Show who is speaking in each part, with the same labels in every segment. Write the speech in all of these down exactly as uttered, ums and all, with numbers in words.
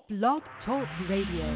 Speaker 1: Blog Talk Radio.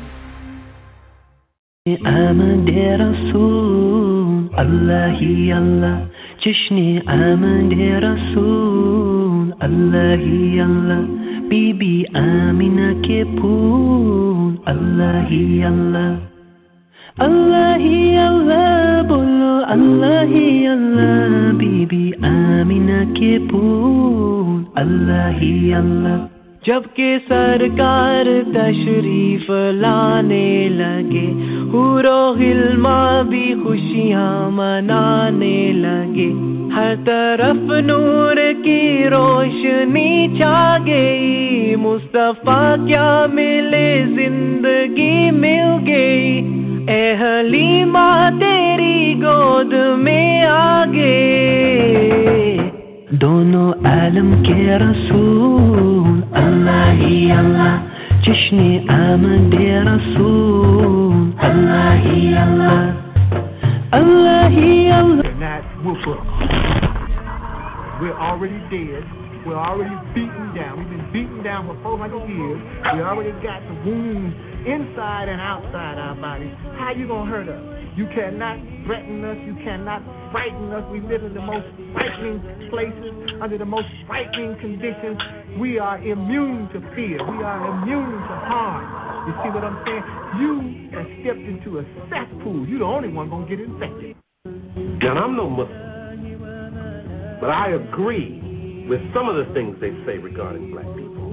Speaker 2: آمد رسول الله الله جشن آمد رسول الله الله بیبی آمینه که پول الله الله الله الله بولو الله الله بیبی آمینه که پول الله الله जब के सरकार तशरीफ लाने लगे हुरो हिल्मा भी खुशियाँ मनाने लगे हर तरफ नूर की रोशनी छा गई मुस्तफ़ा क्या मिले जिंदगी मिल गई ए हलीमा तेरी गोद में आ गए दोनों आलम के रसूल अल्लाह ही अल्लाह जश्न आमद रसूल अल्लाह ही अल्लाह अल्लाह ही अल्लाह.
Speaker 3: And that whooper. We're already dead. We're already beaten down. We've been beaten down for four hundred years. We already got the wounds inside and outside our bodies. How you gonna hurt us? You cannot threaten us. You cannot frighten us. We live in the most frightening places, under the most frightening conditions. We are immune to fear. We are immune to harm. You see what I'm saying? You have stepped into a cesspool. You're the only one going to get infected.
Speaker 4: And I'm no Muslim, but I agree with some of the things they say regarding black people.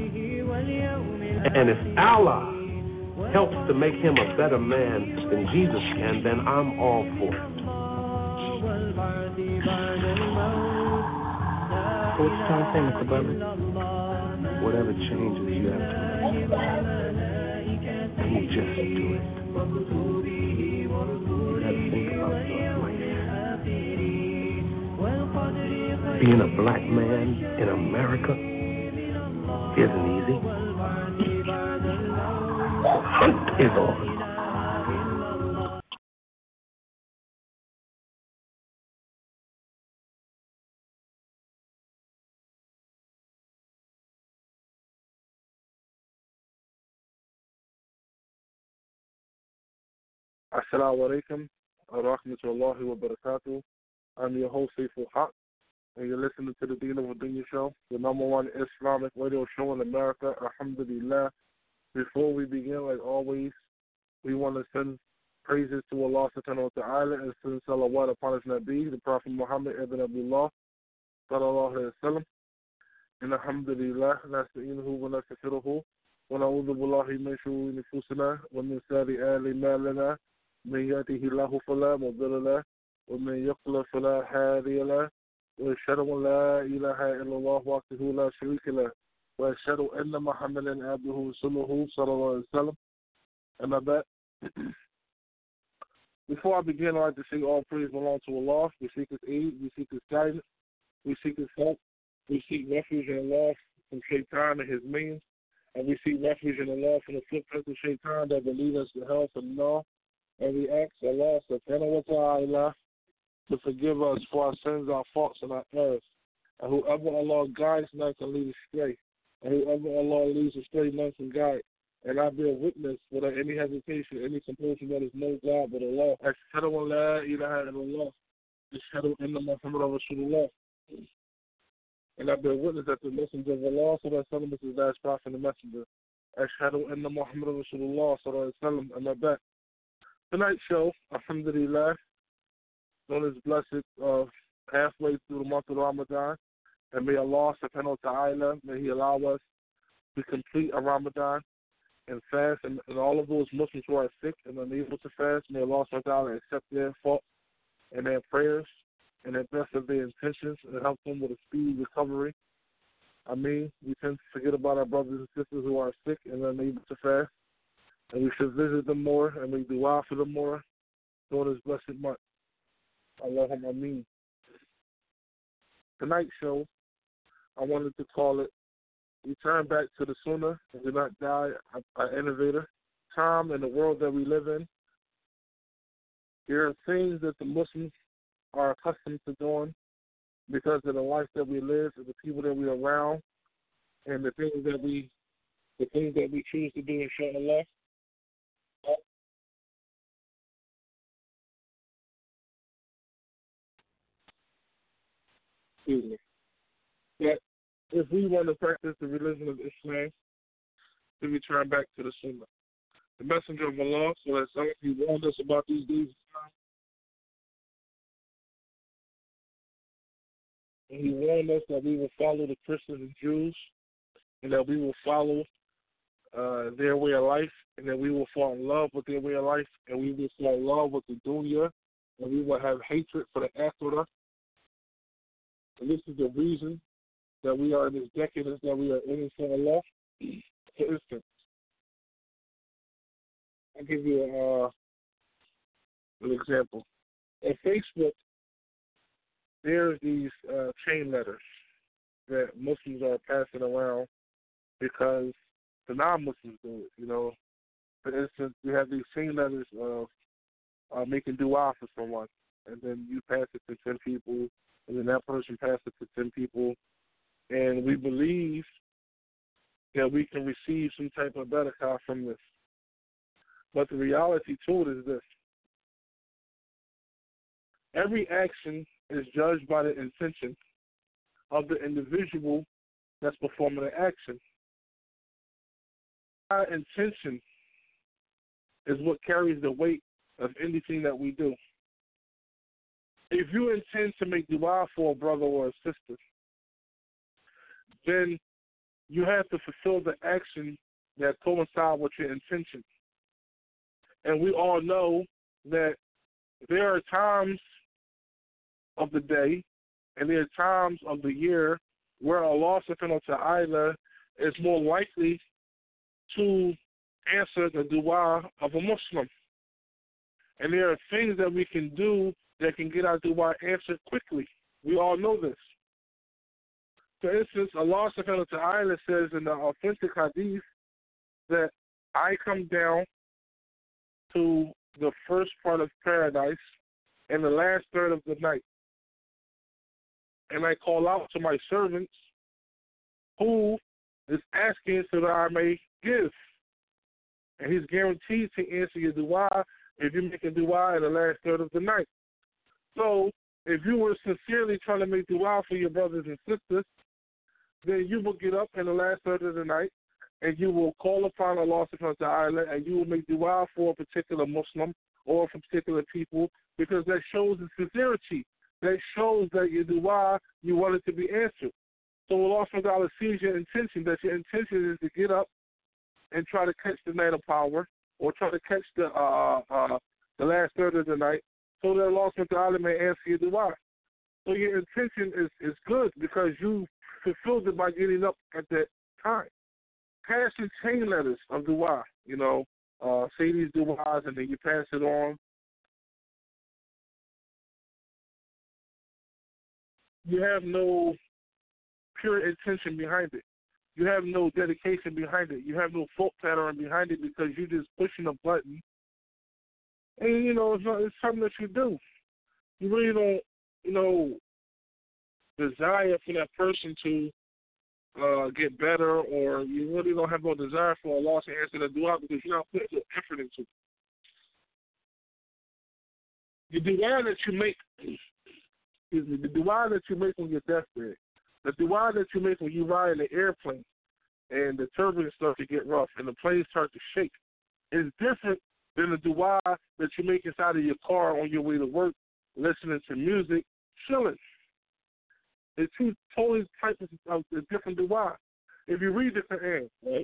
Speaker 4: And if Allah helps to make him a better man than Jesus can, then I'm all for it.
Speaker 5: So what you trying to say, Mister Butler?
Speaker 4: Whatever changes you have to make, and you just do it. You got to think about your life. Being a black man in America isn't easy. The hunt is on.
Speaker 6: Assalamu alaikum wa rahmatullahi wa barakatuh. I'm your host, Faithful Haq, and you're listening to the Deen of Dunya show, the number one Islamic radio show in America, alhamdulillah. Before we begin, like always, we want to send praises to Allah subhanahu wa ta'ala and send salawat upon his Nabi, the Prophet Muhammad ibn Abdullah, sallallahu alayhi wa sallam. And alhamdulillah, nasta'inuhu wa nastaghfiruhu, wa na'udhu billahi min shururi nufusina wa min sayyi'ati a'malina. من يهده الله فلا مضل له ومن يضلل فلا هادي له وأشهد أن لا إله إلا الله وحده لا شريك له وأشهد أن محمدا عبده ورسوله صلى الله عليه وسلم. And I bet before I begin, I'd like to say all praise belongs to Allah. We seek His aid, we seek His guidance, we seek His help, we seek refuge in Allah from Shaitan and his means, and we seek refuge in Allah from the footprints of Shaitan that will lead us to hell from now. And we ask Allah subhanahu wa ta'ala to forgive us for our sins, our faults, and our errors. And whoever Allah guides, none can lead astray. And whoever Allah leads astray, none can guide. And I bear witness without any hesitation, any compulsion that is no God but Allah. Ashhadu an la ilaha illallah. Ashhadu anna Muhammadan Rasulullah. And I bear witness that the messenger of Allah, sallallahu alayhi wa sallam, is his last prophet and the messenger. Ashhadu anna Muhammadan Rasulullah, sallallahu alayhi wa sallam, and I bet. Tonight's show, alhamdulillah, on this blessed uh, halfway through the month of Ramadan, and may Allah subhanahu wa ta'ala, may He allow us to complete a Ramadan and fast, and, and all of those Muslims who are sick and unable to fast, may Allah subhanahu wa ta'ala accept their fault and their prayers and the best of their intentions and help them with a speedy recovery. I mean, we tend to forget about our brothers and sisters who are sick and unable to fast. And we should visit them more and we dua for them more during this blessed month. Allahumma ameen. Tonight's show, I wanted to call it Return Back to the Sunnah and Do Not Die, an Innovator. Time in the world that we live in, there are things that the Muslims are accustomed to doing because of the life that we live and the people that we're around and the things that we the things that we choose to do, inshallah. Excuse me. That if we want to practice the religion of Islam, we return back to the Sunnah. The Messenger of Allah, so that some of you warned us about these days of time. And he warned us that we will follow the Christians and Jews, and that we will follow uh, their way of life, and that we will fall in love with their way of life, and we will fall in love with the dunya, and we will have hatred for the akhirah. And this is the reason that we are in this decadence that we are in, inshallah. For instance, I'll give you uh, an example. At Facebook, there's these uh, chain letters that Muslims are passing around because the non-Muslims do it. You know, for instance, we have these chain letters of uh, making dua for someone, and then you pass it to ten people, and then that person passes it to ten people, and we believe that we can receive some type of barakah from this. But the reality to it is this. Every action is judged by the intention of the individual that's performing the action. Our intention is what carries the weight of anything that we do. If you intend to make dua for a brother or a sister, then you have to fulfill the action that coincides with your intention. And we all know that there are times of the day and there are times of the year where Allah subhanahu wa ta'ala is more likely to answer the dua of a Muslim. And there are things that we can do that can get our dua answered quickly. We all know this. For instance, Allah subhanahu wa ta'ala says in the authentic hadith that I come down to the first part of paradise and the last third of the night, and I call out to my servants who is asking so that I may give. And he's guaranteed to answer your dua if you make a dua in the last third of the night. So if you were sincerely trying to make dua for your brothers and sisters, then you will get up in the last third of the night and you will call upon Allah subhanahu wa ta'ala and you will make dua for a particular Muslim or for particular people, because that shows the sincerity. That shows that your dua, you want it to be answered. So Allah subhanahu wa ta'ala sees your intention, that your intention is to get up and try to catch the night of power or try to catch the uh, uh, the last third of the night so that Allah subhanahu wa ta'ala may answer your dua. So your intention is, is good because you fulfilled it by getting up at that time. Pass your chain letters of dua, you know, uh, say these duas and then you pass it on. You have no pure intention behind it. You have no dedication behind it. You have no thought pattern behind it because you're just pushing a button. And, you know, it's, not, it's something that you do. You really don't, you know, desire for that person to uh, get better, or you really don't have no desire for Allah to answer the dua because you're not putting no effort into it. The dua that you make, excuse me, the dua that you make on your deathbed, the dua that you make when you ride in the airplane and the turbulence starts to get rough and the plane starts to shake, is different than the dua that you make inside of your car on your way to work, listening to music, chilling. It's two totally types of, of different dua. If you read the Quran, right,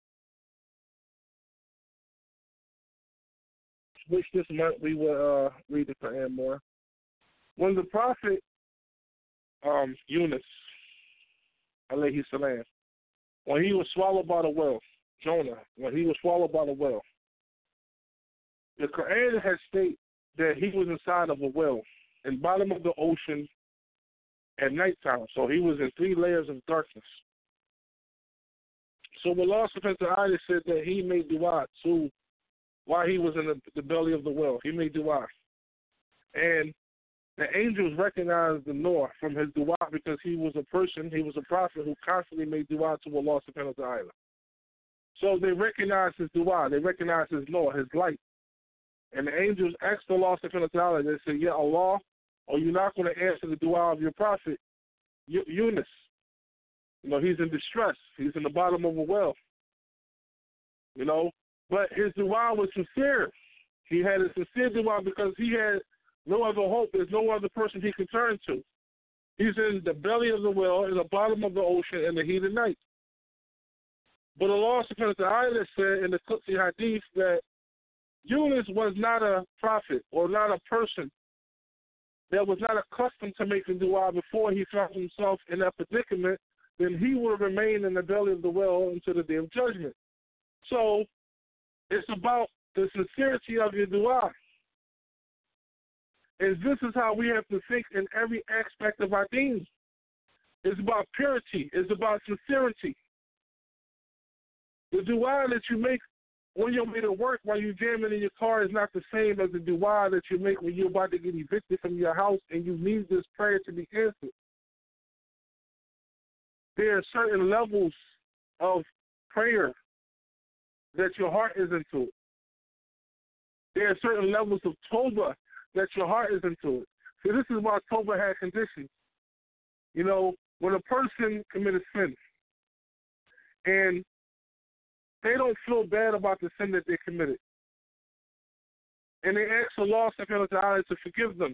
Speaker 6: which this month we will uh, read the Quran more. When the Prophet um, Yunus, alayhi salam, when he was swallowed by the whale, Jonah, when he was swallowed by the whale, the Quran has stated that he was inside of a whale, in the bottom of the ocean at nighttime. So he was in three layers of darkness. So Allah subhanahu wa ta'ala said that he made dua too while he was in the, the belly of the whale. He made dua. And the angels recognized the Noah from his dua because he was a person, he was a prophet who constantly made dua to Allah subhanahu wa ta'ala. So they recognize his dua. They recognize his law, his light. And the angels asked Allah subhanahu wa ta'ala, they said, yeah, Allah, are you not going to answer the dua of your prophet, Yunus? You know, he's in distress. He's in the bottom of a well. You know, but his dua was sincere. He had a sincere dua because he had no other hope. There's no other person he can turn to. He's in the belly of the well, in the bottom of the ocean, in the heat of night. But Allah subhanahu wa ta'ala said in the Qudsi hadith that Yunus was not a prophet or not a person that was not accustomed to making dua before he found himself in that predicament, then he would remain in the belly of the well until the day of judgment. So it's about the sincerity of your dua. And this is how we have to think in every aspect of our deen. It's about purity. It's about sincerity. The dua that you make when you're way to work while you're jamming in your car is not the same as the dua that you make when you're about to get evicted from your house and you need this prayer to be answered. There are certain levels of prayer that your heart is into. There are certain levels of tawbah that your heart is into it. So this is why tawbah had conditions. You know, when a person commits a sin and they don't feel bad about the sin that they committed, and they ask Allah subhanahu wa ta'ala to forgive them,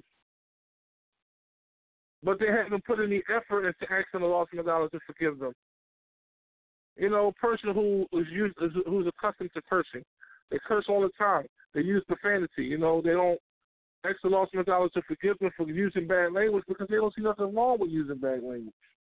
Speaker 6: but they haven't put any effort into asking Allah subhanahu wa ta'ala to forgive them. You know, a person who is used, who's accustomed to cursing, they curse all the time. They use profanity. You know, they don't ask Allah subhanahu wa ta'ala to forgive them for using bad language because they don't see nothing wrong with using bad language.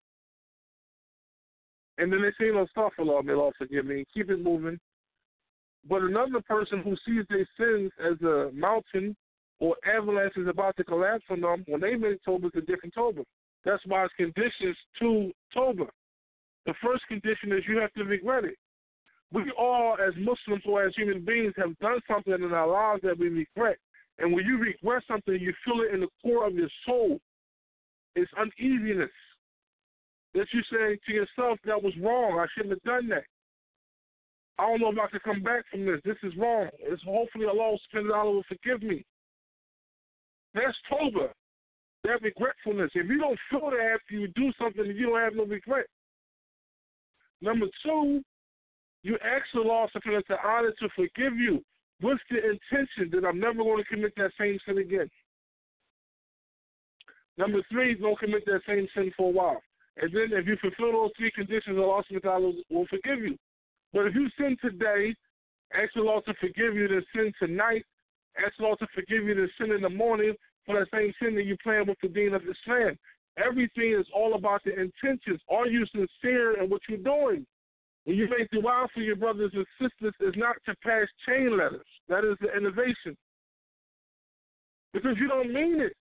Speaker 6: And then they say, no, astaghfirullah, may Allah forgive me, and keep it moving. But another person who sees their sins as a mountain or avalanche is about to collapse on them, when they make tawbah, it's a different tawbah. That's why it's conditions to tawbah. The first condition is you have to regret it. We all, as Muslims or as human beings, have done something in our lives that we regret. And when you regret something, you feel it in the core of your soul. It's uneasiness that you say to yourself, that was wrong. I shouldn't have done that. I don't know if I can come back from this. This is wrong. It's hopefully Allah subhanahu wa ta'ala will forgive me. That's tawbah, that regretfulness. If you don't feel that after you do something, you don't have no regret. Number two, you ask Allah subhanahu wa ta'ala to forgive you with the intention that I'm never going to commit that same sin again. Number three, don't commit that same sin for a while. And then if you fulfill those three conditions, Allah subhanahu wa ta'ala will forgive you. But if you sin today, ask Allah to forgive you, then sin tonight, ask Allah to forgive you, then sin in the morning for that same sin that you plan with the deen of Islam. Everything is all about the intentions. Are you sincere in what you're doing? When you make dua for your brothers and sisters, it's not to pass chain letters. That is the innovation. Because you don't mean it.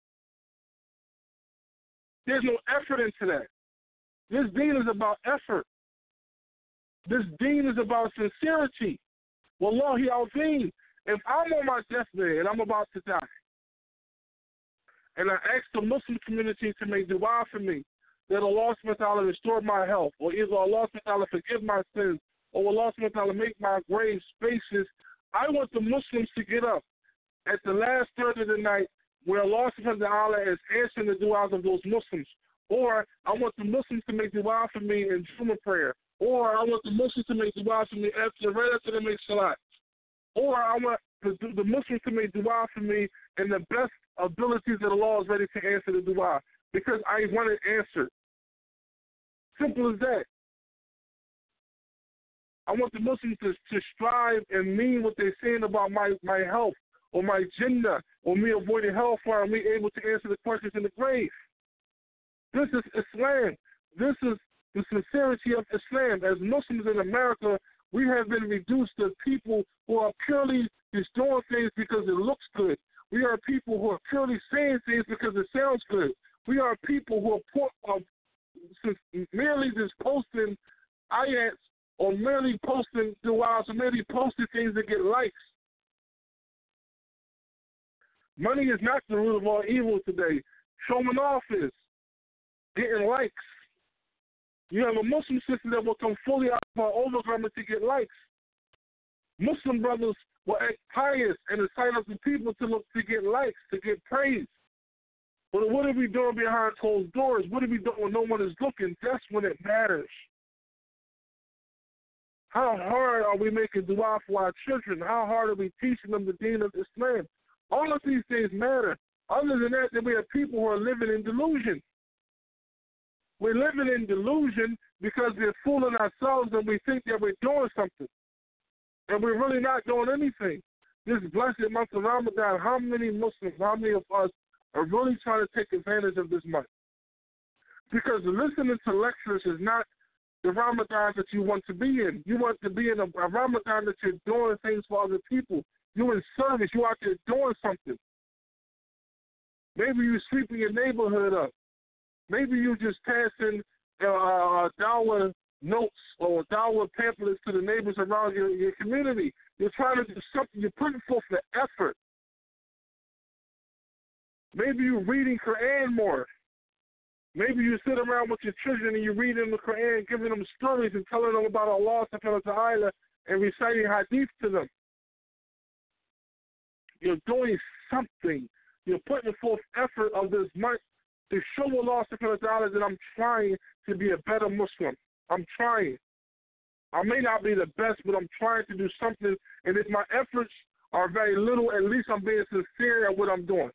Speaker 6: There's no effort into that. This deen is about effort. This deen is about sincerity. Wallahi al-Deen. If I'm on my deathbed and I'm about to die, and I ask the Muslim community to make dua for me, that Allah subhanahu wa ta'ala restore my health, or either Allah subhanahu wa ta'ala forgive my sins, or Allah subhanahu wa ta'ala make my grave spacious, I want the Muslims to get up at the last third of the night where Allah subhanahu wa ta'ala is answering the du'as of those Muslims. Or I want the Muslims to make dua for me in Jummah prayer. Or I want the Muslims to make dua for me after, right after they make salat. Or I want the, the Muslims to make dua for me in the best abilities that Allah is ready to answer the dua. Because I want it answered. Simple as that. I want the Muslims to, to strive and mean what they're saying about my, my health, or my Jannah, or me avoiding hellfire, and me able to answer the questions in the grave. This is Islam. This is the sincerity of Islam. As Muslims in America, we have been reduced to people who are purely just doing things because it looks good. We are people who are purely saying things because it sounds good. We are people who are, are merely just posting ayats, or merely posting du'as, or merely posting things that get likes. Money is not the root of all evil today. Showing off is getting likes. You have a Muslim sister that will come fully out of her overgarment to get likes. Muslim brothers will act pious and excite up the people to look to get likes, to get praise. But what are we doing behind closed doors? What are we doing when no one is looking? That's when it matters. How hard are we making dua for our children? How hard are we teaching them the deen of Islam? All of these things matter. Other than that, then we have people who are living in delusion. We're living in delusion because we're fooling ourselves and we think that we're doing something. And we're really not doing anything. This blessed month of Ramadan, how many Muslims, how many of us are really trying to take advantage of this month? Because listening to lectures is not the Ramadan that you want to be in. You want to be in a, a Ramadan that you're doing things for other people. You're in service. You're out there doing something. Maybe you sweeping your neighborhood up. Maybe you just passing uh, uh, dawah notes or dawah pamphlets to the neighbors around your, your community. You're trying to do something. You're putting forth the effort. Maybe you're reading Quran more. Maybe you sit around with your children and you're reading the Quran, giving them stories and telling them about Allah subhanahu wa ta'ala and reciting hadith to them. You're doing something. You're putting forth effort of this month to show Allah subhanahu wa ta'ala that I'm trying to be a better Muslim. I'm trying. I may not be the best, but I'm trying to do something. And if my efforts are very little, at least I'm being sincere at what I'm doing.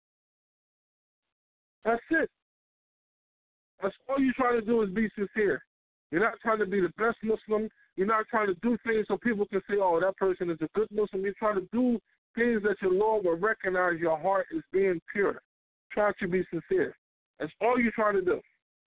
Speaker 6: That's it. That's all you're trying to do is be sincere. You're not trying to be the best Muslim. You're not trying to do things so people can say, oh, that person is a good Muslim. You're trying to do things that your Lord will recognize your heart is being pure. Try to be sincere. That's all you're trying to do.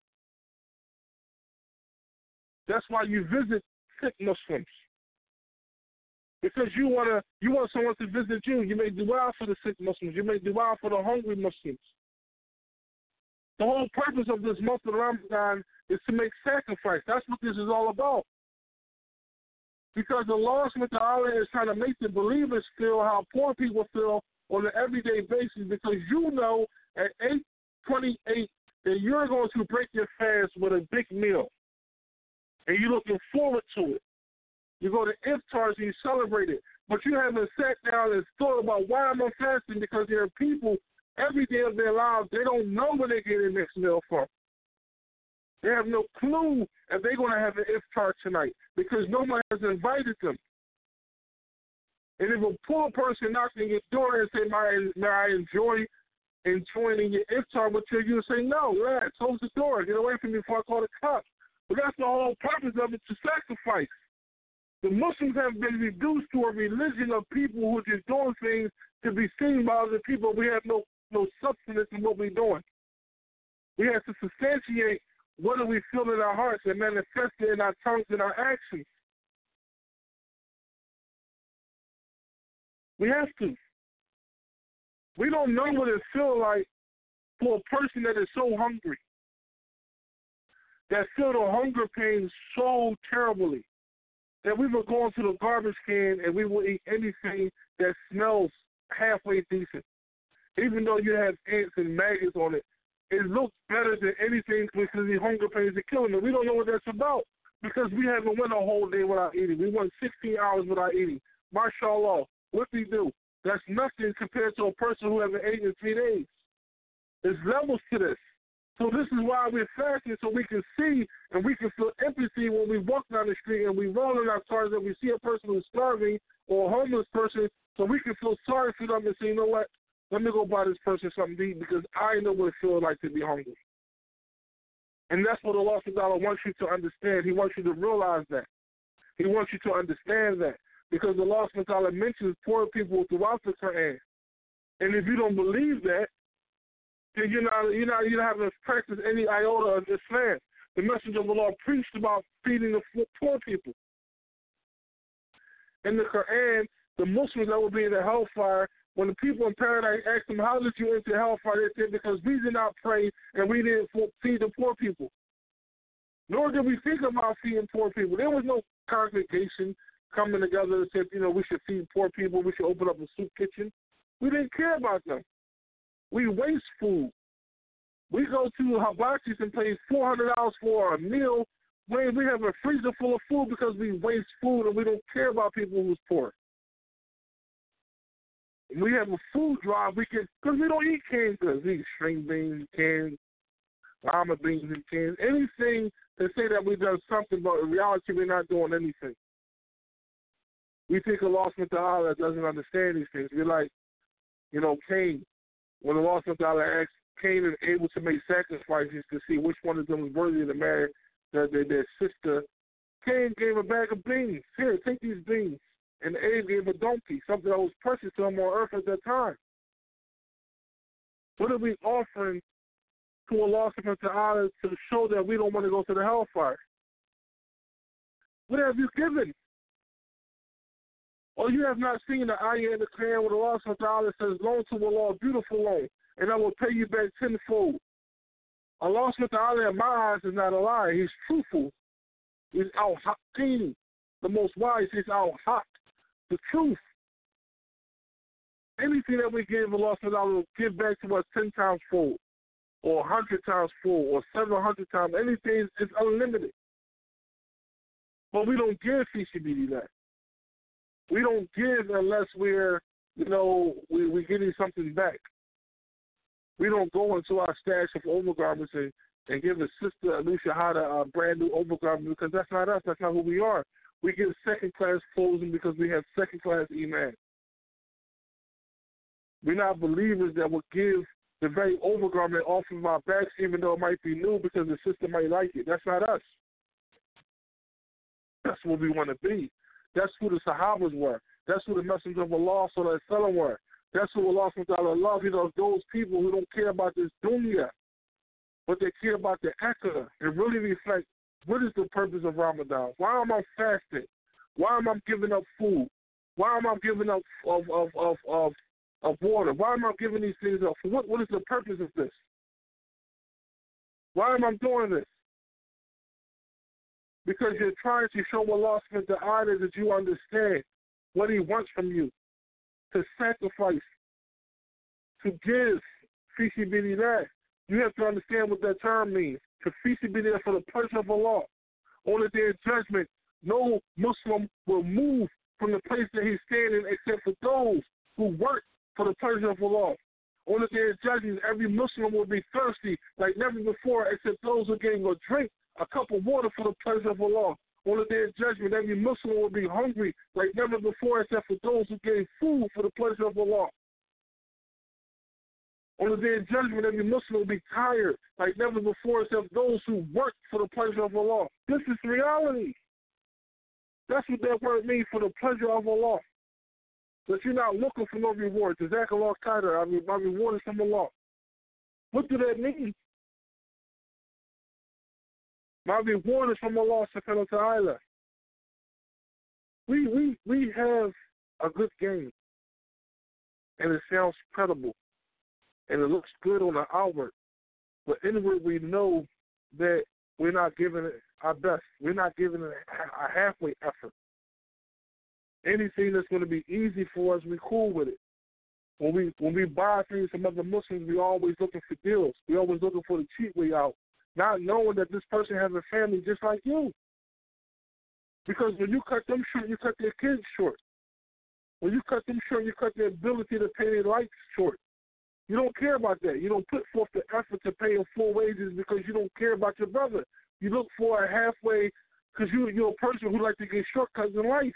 Speaker 6: That's why you visit sick Muslims. Because you wanna you want someone to visit you. You may dua for the sick Muslims. You may dua for the hungry Muslims. The whole purpose of this month of Ramadan is to make sacrifice. That's what this is all about. Because Allah subhanahu wa ta'ala is trying to make the believers feel how poor people feel on an everyday basis, because you know at eight twenty-eight that you're going to break your fast with a big meal. And you're looking forward to it. You go to iftars and you celebrate it. But you haven't sat down and thought about why am I fasting, because there are people every day of their lives, they don't know where they're getting their next meal from. They have no clue if they're going to have an iftar tonight because no one has invited them. And if a poor person knocks on your door and say, may I, may I enjoy enjoying your iftar with you, you say, no, lad, close the door. Get away from me before I call the cops. But that's the whole purpose of it, to sacrifice. The Muslims have been reduced to a religion of people who are just doing things to be seen by other people. We have no, no substance in what we're doing. We have to substantiate what do we feel in our hearts and manifest it in our tongues and our actions. We have to. We don't know what it feels like for a person that is so hungry, that feel the hunger pain so terribly, that we will go into the garbage can and we will eat anything that smells halfway decent. Even though you have ants and maggots on it, it looks better than anything because the hunger pains are killing us. We don't know what that's about because we haven't went a whole day without eating. We went sixteen hours without eating. MashaAllah, what we do? That's nothing compared to a person who hasn't eaten in three days. There's levels to this. So this is why we're fasting, so we can see and we can feel empathy when we walk down the street and we roll in our cars and we see a person who's starving or a homeless person, so we can feel sorry for them and say, you know what, let me go buy this person something to eat because I know what it feels like to be hungry. And that's what Allah subhanahu wa ta'ala wants you to understand. He wants you to realize that. He wants you to understand that. Because Allah subhanahu wa ta'ala mentions poor people throughout the Quran. And if you don't believe that, then you're not, you're not, you don't have to practice any iota of Islam. The Messenger of Allah preached about feeding the poor people. In the Quran, the Muslims that will be in the hellfire, when the people in paradise asked them, how did you enter hellfire? They said, because we did not pray and we didn't feed the poor people. Nor did we think about feeding poor people. There was no congregation coming together and said, you know, we should feed poor people, we should open up a soup kitchen. We didn't care about them. We waste food. We go to Hibachi's and pay four hundred dollars for a meal when we have a freezer full of food because we waste food and we don't care about people who's poor. We have a food drive, we can, because we don't eat canned goods. We eat string beans, canned lima beans and cans, anything to say that we've done something, but in reality we're not doing anything. We think a lost Muta'ala doesn't understand these things. We're like, you know, Cain. When the lost Muta'ala asked Cain is able to make sacrifices to see which one of them is worthy to marry their, their, their sister, Cain gave a bag of beans. Here, take these beans. And Abe gave a donkey, something that was precious to him on earth at that time. What are we offering to Allah subhanahu wa ta'ala to show that we don't want to go to the hellfire? What have you given? Or you have not seen the ayah in the Quran where Allah subhanahu wa ta'ala says, loan to Allah, beautiful loan, and I will pay you back tenfold. Allah subhanahu wa ta'ala in my eyes is not a liar. He's truthful. He's al-haqqeen, the most wise. He's al-haq, the truth. Anything that we give, Allah subhanahu wa ta'ala will give back to us ten times fold, or a hundred times fold, or seven hundred times. Anything is unlimited. But we don't give fi sabilillah. We don't give unless we're, you know, we, we're getting something back. We don't go into our stash of overgarments and, and give a sister, Alicia Hada, a brand new overgarment because that's not us. That's not who we are. We give second-class clothing because we have second-class iman. We're not believers that will give the very overgarment off of our backs even though it might be new because the sister might like it. That's not us. That's what we want to be. That's who the Sahabas were. That's who the Messenger of Allah sallallahu alaihi wasallam were. That's who Allah subhanahu wa ta'ala loves. He loves those people who don't care about this dunya, but they care about the akhirah and really reflect what is the purpose of Ramadan. Why am I fasting? Why am I giving up food? Why am I giving up of of of of, of water? Why am I giving these things up? What what is the purpose of this? Why am I doing this? Because you're trying to show Allah subhanahu wa ta'ala that you understand what He wants from you. To sacrifice, to give, fi sabilillah. You have to understand what that term means. To fi sabilillah, for the pleasure of Allah. On the day of judgment, no Muslim will move from the place that he's standing except for those who work for the pleasure of Allah. On the day of judgment, every Muslim will be thirsty like never before except those who are getting a drink, a cup of water for the pleasure of Allah. On the day of judgment, every Muslim will be hungry like never before except for those who gave food for the pleasure of Allah. On the day of judgment, every Muslim will be tired like never before except those who work for the pleasure of Allah. This is reality. That's what that word means, for the pleasure of Allah. That you're not looking for no reward. Jazakallah khairan. I mean, my reward is from Allah. What do that mean? My reward is from Allah subhanahu wa ta'ala. We, we, we have a good game, and it sounds credible, and it looks good on the outward, but inward we know that we're not giving it our best. We're not giving it a halfway effort. Anything that's going to be easy for us, we're cool with it. When we when we buy things from other Muslims, we're always looking for deals. We're always looking for the cheap way out, not knowing that this person has a family just like you. Because when you cut them short, you cut their kids short. When you cut them short, you cut their ability to pay their lights short. You don't care about that. You don't put forth the effort to pay them full wages because you don't care about your brother. You look for a halfway because you, you're a person who likes to get shortcuts in life.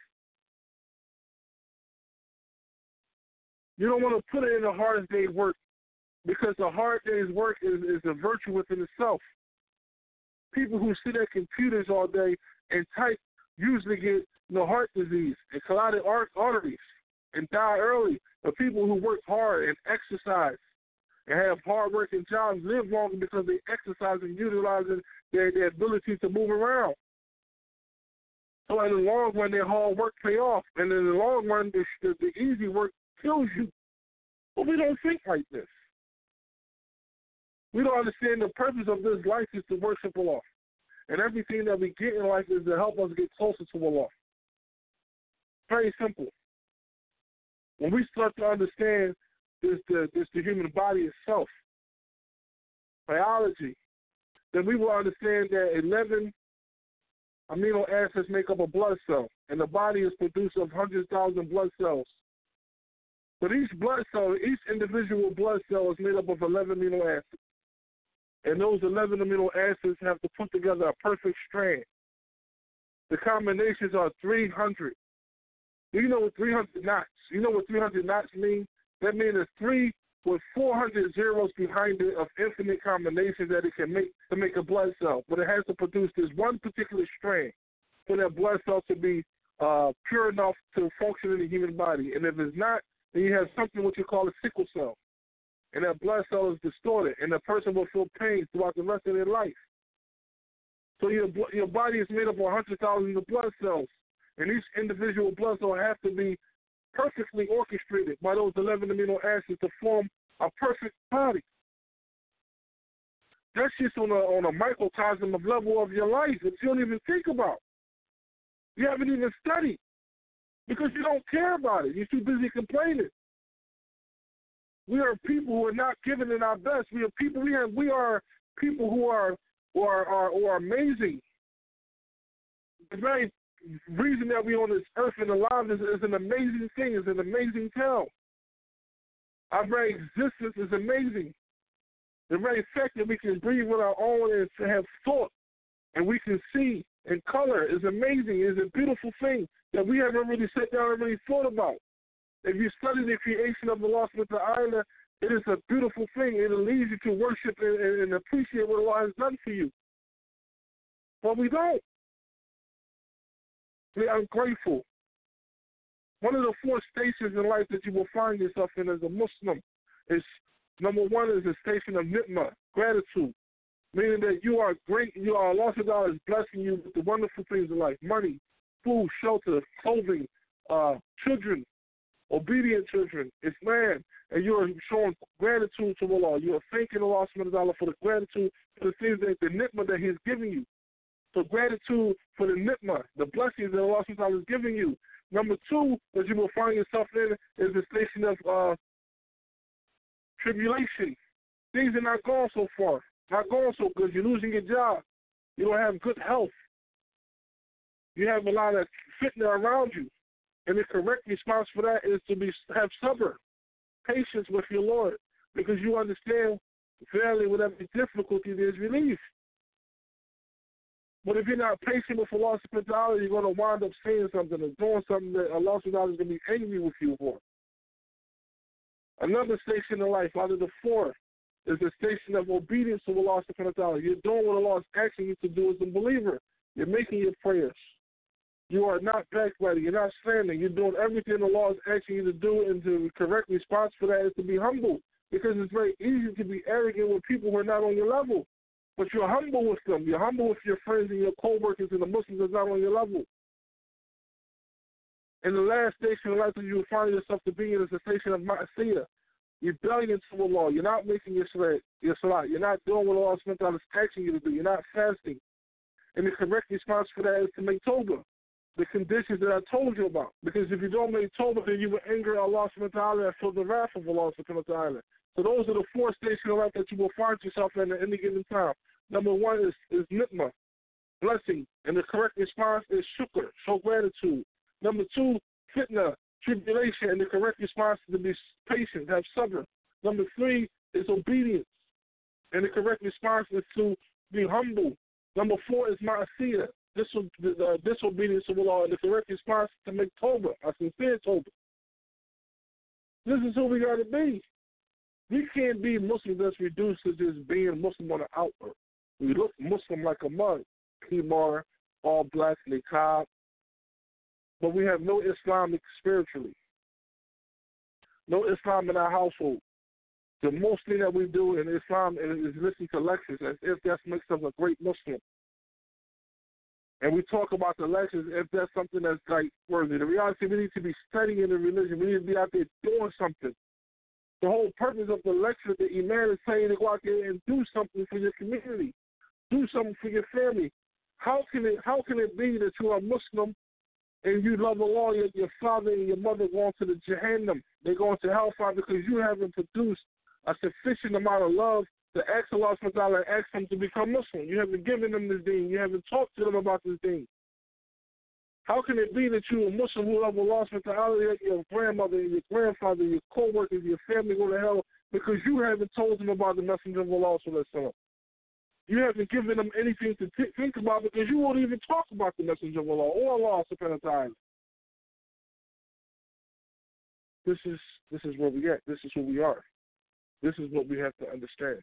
Speaker 6: You don't want to put it in the hardest day's work because the hard day's work is, is a virtue within itself. People who sit at computers all day and type usually get you know, heart disease and carotid arteries and die early. But people who work hard and exercise and have hard-working jobs live longer because they exercise and utilizing their, their ability to move around. So in the long run, their hard work pay off. And in the long run, the, the, the easy work kills you. But we don't think like this. We don't understand the purpose of this life is to worship Allah. And everything that we get in life is to help us get closer to Allah. Very simple. When we start to understand this, the, this the human body itself, biology, then we will understand that eleven amino acids make up a blood cell, and the body is produced of one hundred thousand blood cells. But each blood cell, each individual blood cell is made up of eleven amino acids. And those eleven amino acids have to put together a perfect strand. The combinations are three hundred. Do you know what three hundred knots? You know what three hundred knots mean? That means it's three with four hundred zeros behind it of infinite combinations that it can make to make a blood cell. But it has to produce this one particular strand for that blood cell to be uh, pure enough to function in the human body. And if it's not, then you have something what you call a sickle cell. And that blood cell is distorted, and the person will feel pain throughout the rest of their life. So your your body is made up of one hundred thousand of blood cells, and each individual blood cell has to be perfectly orchestrated by those eleven amino acids to form a perfect body. That's just on a, on a microcosm of level of your life that you don't even think about. You haven't even studied because you don't care about it. You're too busy complaining. We are people who are not giving it our best. We are people. We are we are people who are who are are, who are amazing. The very reason that we're on this earth and alive is, is an amazing thing. It's an amazing tale. Our very existence is amazing. The very fact that we can breathe with our own and to have thought and we can see and color is amazing. It's a beautiful thing that we haven't really sat down and really thought about. If you study the creation of the Lost with the Island, it is a beautiful thing. It'll lead you to worship and, and, and appreciate what Allah has done for you. But we don't. We are ungrateful. One of the four stations in life that you will find yourself in as a Muslim is, number one, is a station of ni'mah, gratitude, meaning that you are great, you are, Allah is blessing you with the wonderful things in life, money, food, shelter, clothing, uh, children, obedient children, Islam, and you are showing gratitude to Allah. You are thanking Allah subhanahu wa ta'ala for the gratitude, for the things that the ni'mah that He's giving you. So gratitude for the ni'mah, the blessings that Allah subhanahu wa ta'ala is giving you. Number two, that you will find yourself in is the station of uh, tribulation. Things are not going so far, not going so good. You're losing your job. You don't have good health. You have a lot of fitna around you. And the correct response for that is to be have sabr, patience with your Lord, because you understand fairly whatever difficulty there is relief. But if you're not patient with Allah subhanahu wa ta'ala, you're going to wind up saying something or doing something that Allah subhanahu wa ta'ala is going to be angry with you for. Another station in life, out of the four, is the station of obedience to Allah subhanahu wa ta'ala. You're doing what Allah is asking you to do as a believer. You're making your prayers. You are not backbiting. You're not slandering. You're doing everything Allah is asking you to do, and the correct response for that is to be humble, because it's very easy to be arrogant with people who are not on your level. But you're humble with them. You're humble with your friends and your co-workers and the Muslims that's not on your level. And the last station in life that you will find yourself to be in is the station of ma'asiyah, rebellion to Allah. You're not making your salat. Your salat. You're not doing what Allah subhanahu wa ta'ala is asking you to do. You're not fasting. And the correct response for that is to make tawbah, the conditions that I told you about. Because if you don't make tawbah, then you will anger Allah subhanahu wa ta'ala and feel the wrath of Allah subhanahu wa ta'ala. So those are the four stations in life that you will find yourself in at any given time. Number one is, is ni'mah, blessing, and the correct response is shukr, show gratitude. Number two, fitna, tribulation, and the correct response is to be patient, have sabr. Number three is obedience, and the correct response is to be humble. Number four is ma'asiyah, diso- uh, disobedience to Allah, and the correct response is to make tawbah, a sincere tawbah. This is who we got to be. We can't be Muslims that's reduced to just being Muslim on the outward. We look Muslim like a mug, Khimar, all black, niqab, but we have no Islamic spiritually. No Islam in our household. The most thing that we do in Islam is listen to lectures as if that makes us a great Muslim. And we talk about the lectures if that's something that's like worthy. The reality, we need to be studying the religion. We need to be out there doing something. The whole purpose of the lecture, the Imam is saying to go out there and do something for your community, do something for your family. How can it how can it be that you are Muslim and you love Allah, your, your father and your mother going to the Jahannam? They're going to hellfire because you haven't produced a sufficient amount of love to ask Allah subhanahu wa ta'ala and ask them to become Muslim. You haven't given them this deen. You haven't talked to them about this deen. How can it be that you're a Muslim who love Allah subhanahu wa ta'ala, yet your grandmother, your grandfather, your co-workers, your family go to hell because you haven't told them about the Messenger of Allah sallallahu alaihi wasallam? You haven't given them anything to t- think about because you won't even talk about the Messenger of Allah or Allah subhanahu wa ta'ala. This is this is where we at. This is who we are. This is what we have to understand.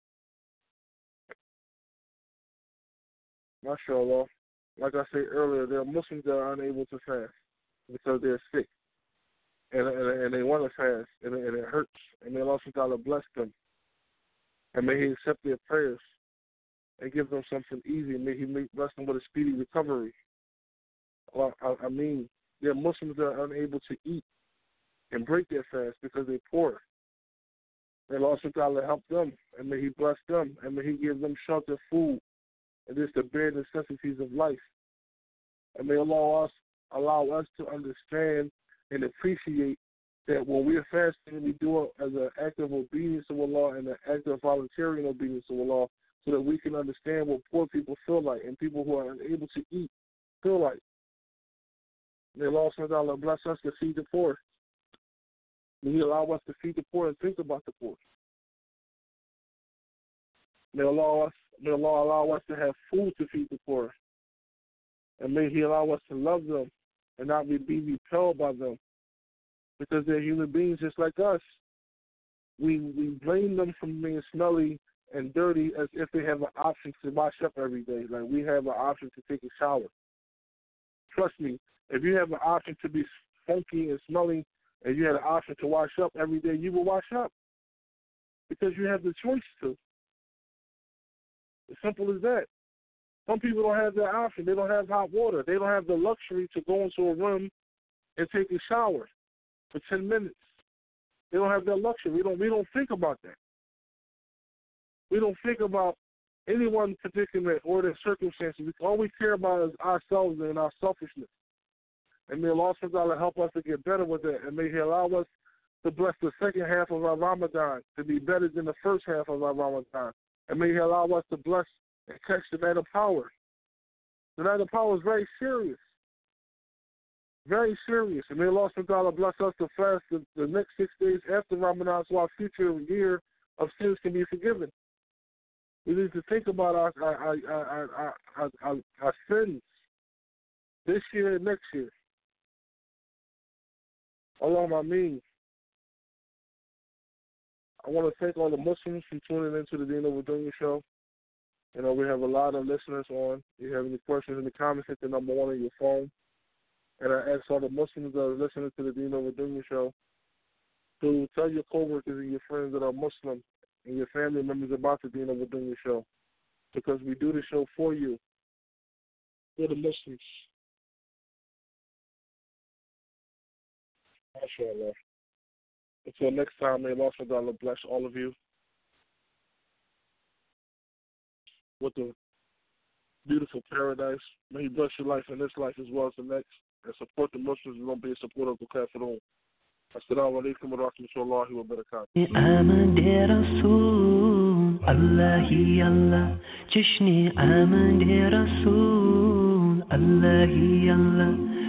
Speaker 6: MashaAllah. Like I said earlier, there are Muslims that are unable to fast because they're sick. And and, and they want to fast, and, and it hurts. And may Allah subhanahu wa ta'ala bless them. And may He accept their prayers and give them something easy. May He make, bless them with a speedy recovery. Well, I, I mean, there are Muslims that are unable to eat and break their fast because they're poor. May Allah subhanahu wa ta'ala help them, and may He bless them, and may He give them shelter, food, and just the bare necessities of life. And may Allah us, allow us to understand and appreciate that when we are fasting, we do it as an act of obedience to Allah and an act of voluntary obedience to Allah, so that we can understand what poor people feel like and people who are unable to eat feel like. May Allah subhanahu wa ta'ala bless us to feed the poor. May He allow us to feed the poor and think about the poor. May Allah, may Allah allow us to have food to feed the poor. And may He allow us to love them and not be repelled by them, because they're human beings just like us. We we blame them for being smelly and dirty as if they have an option to wash up every day. Like we have an option to take a shower. Trust me, if you have an option to be funky and smelly and you had an option to wash up every day, you will wash up because you have the choice to. As simple as that. Some people don't have that option. They don't have hot water. They don't have the luxury to go into a room and take a shower for ten minutes. They don't have that luxury. We don't we don't think about that. We don't think about anyone's predicament or their circumstances. All we care about is ourselves and our selfishness. And may Allah subhanahu wa ta'ala help us to get better with it. And may He allow us to bless the second half of our Ramadan to be better than the first half of our Ramadan. And may He allow us to bless and catch the night of power. The night of power is very serious. Very serious. And may Allah subhanahu wa ta'ala bless us to fast the, the next six days after Ramadan so our future year of sins can be forgiven. We need to think about our our, our, our, our, our, our sins this year and next year. Allah, I mean, I want to thank all the Muslims for tuning into the Deen Over Dunya show. You know, we have a lot of listeners on. If you have any questions in the comments, hit the number one on your phone. And I ask all the Muslims that are listening to the Deen Over Dunya show to tell your coworkers and your friends that are Muslim and your family members about the Deen Over Dunya show, because we do the show for you, for the Muslims. MashaAllah. Until next time, may Allah subhanahu wa ta'ala bless all of you with a beautiful paradise. May He bless your life in this life as well as the next, and support the Muslims and don't be a supporter of the Kafirun. Assalamu alaikum wa rahmatullahi wa barakatuh.
Speaker 2: آمن يا رسول الله يا الله جشني آمن يا رسول الله يا الله